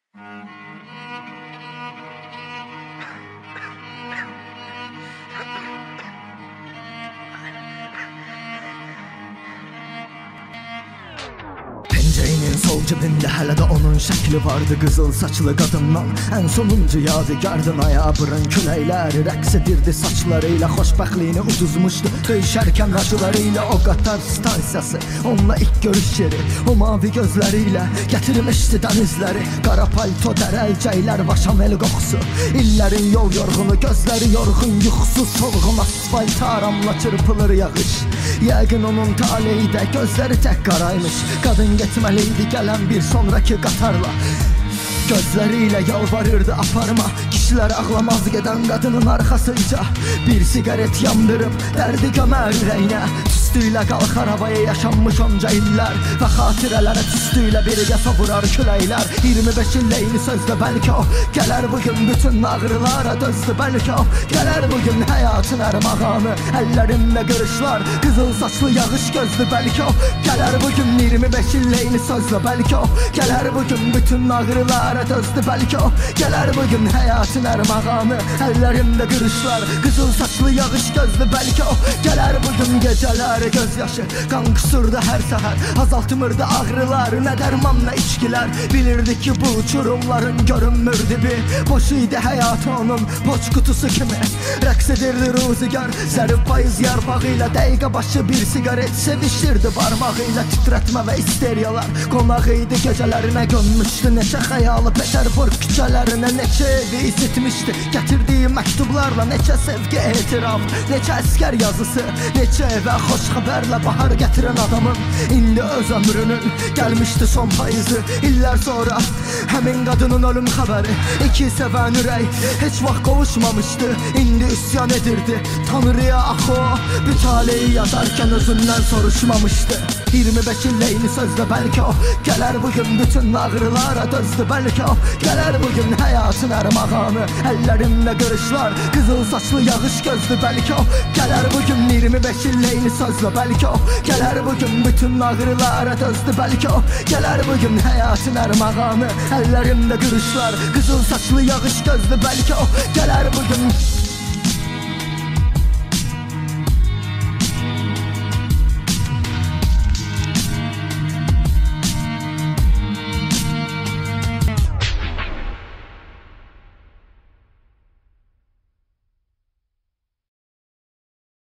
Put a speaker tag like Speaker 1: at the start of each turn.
Speaker 1: Pencerenin sol cebinde hələ də onun şəkli vardı, qızıl saçlı qadından. Ən sonuncu yadigardan ayağı burun küləkləri rəqs edirdi saçlarıyla, xoşbəxtliyini uduzmuşdu döyüşərkən racılarıyla. O qatar stansiyası, onunla ilk görüş yeri, o mavi gözləriyle gətirmişdi dənizləri. Qara palto, dərəlcəklər, vaşamel qoxusu, illərin yol yorğunu, gözləri yorğun, yuxusuz, solğun asfalt aramla çırpılır yağış. Yəqin onun taleyi də gözləri tək qaraymış. Qadın getməliydi gələn bir sonraki qatarla. Gözləriyle yalvarırdı aparma, kişilər ağlamaz gedən qadının arxasınca. Bir sigaret yandırıb dərdi gömər ürəyinə, tüstüyle qalxar havaya yaşanmış onca illər və xatirələrə tüstüyle birgə savurar küləklər. 25 illəyini sözdə bəlkə o gələr bugün, bütün ağrılara dözdü bəlkə o gələr bugün. Həyatın ərmağanı, əllərində qırışlar, qızıl saçlı yağış gözdü bəlkə o gələr bugün. 25 illəyini sözdə bəlkə o gələr bugün, bütün ağrılara dözdü bəlkə o gələr bugün. Həyatın ərmağanı, əllərində qırışlar, qızıl saçlı yağış gözdü bəlkə o gələr bugün. Gecələr göz yaşı, qan qüsurdu hər səhər, azaltmırdı ağrılar, nə dərman nə içkilər. Bilirdi ki bu uçurumların görünmür dibi, boş idi həyatı onun poç kutusu kimi. Rəqs edirdi ruzigar, zərif payız yarpağıyla, dəqiqə başı bir sigaret sevişirdi barmağıyla. Titrətmə və isteriyalar qonaq idi gecələrinə, gömmüşdü neçə xəyalı Peterburg küçələrinə. Neçə evi isitmişdi gətirdiyi məktublarla, neçə sevgi etiraf, neçə əskər yazısı, neçə evə xoş xəbərlə bahar gətirən adamın indi öz ömrünün gəlmişdi son payızı. İllər sonra həmin qadının ölüm xəbəri, iki sevən ürək heç vaxt qovuşmamışdı, indi üsyan edirdi Tanrıya. Axı o bir taleyi yazarkən özündən soruşmamışdı. 25 illəyini sözdə bəlkə o gələr bugün, bütün ağrılara dözdü bəlkə o gələr bugün. Həyatın ərmağanı, əllərində qırışlar, qızıl saçlı yağış gözdü bəlkə o gələr bugün. 25 illəyini sözlə bəlkə o gələr bugün, bütün ağrılara dözdü bəlkə o gələr bugün. Həyatın ərmağanı, əllərində qırışlar, qızıl saçlı yağış gözdü bəlkə o gələr bugün.